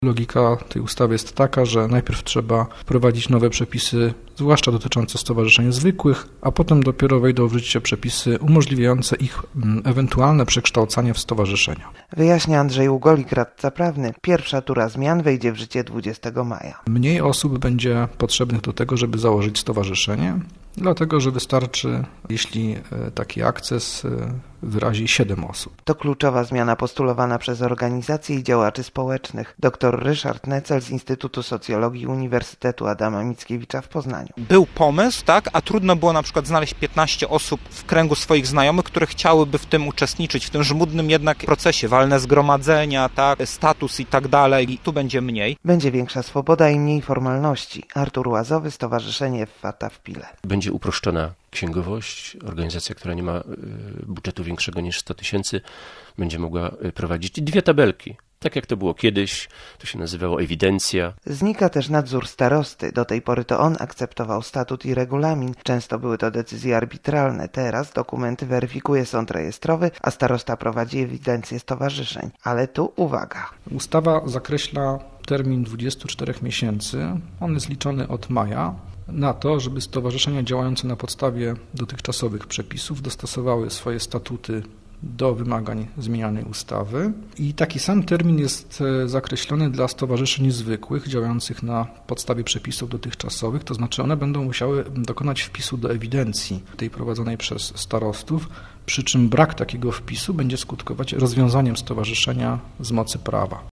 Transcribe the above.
Logika tej ustawy jest taka, że najpierw trzeba wprowadzić nowe przepisy, zwłaszcza dotyczące stowarzyszeń zwykłych, a potem dopiero wejdą w życie przepisy umożliwiające ich ewentualne przekształcanie w stowarzyszenia. Wyjaśnia Andrzej Ugolik, radca prawny. Pierwsza tura zmian wejdzie w życie 20 maja. Mniej osób będzie potrzebnych do tego, żeby założyć stowarzyszenie, dlatego że wystarczy, jeśli taki akces wyrazi 7 osób. To kluczowa zmiana postulowana przez organizacje i działaczy społecznych. Dr Ryszard Necel z Instytutu Socjologii Uniwersytetu Adama Mickiewicza w Poznaniu. Był pomysł, tak, a trudno było na przykład znaleźć 15 osób w kręgu swoich znajomych, które chciałyby w tym uczestniczyć, w tym żmudnym jednak procesie, walne zgromadzenia, tak, status i tak dalej. I tu będzie mniej. Będzie większa swoboda i mniej formalności. Artur Łazowy, Stowarzyszenie Fata w Pile. Będzie uproszczona księgowość. Organizacja, która nie ma budżetu większego niż 100 000, będzie mogła prowadzić 2 tabelki. Tak jak to było kiedyś, to się nazywało ewidencja. Znika też nadzór starosty. Do tej pory to on akceptował statut i regulamin. Często były to decyzje arbitralne. Teraz dokumenty weryfikuje sąd rejestrowy, a starosta prowadzi ewidencję stowarzyszeń. Ale tu uwaga. Ustawa zakreśla termin 24 miesięcy. On jest liczony od maja. Na to, żeby stowarzyszenia działające na podstawie dotychczasowych przepisów dostosowały swoje statuty do wymagań zmienianej ustawy. I taki sam termin jest zakreślony dla stowarzyszeń zwykłych działających na podstawie przepisów dotychczasowych, to znaczy one będą musiały dokonać wpisu do ewidencji tej prowadzonej przez starostów, przy czym brak takiego wpisu będzie skutkować rozwiązaniem stowarzyszenia z mocy prawa.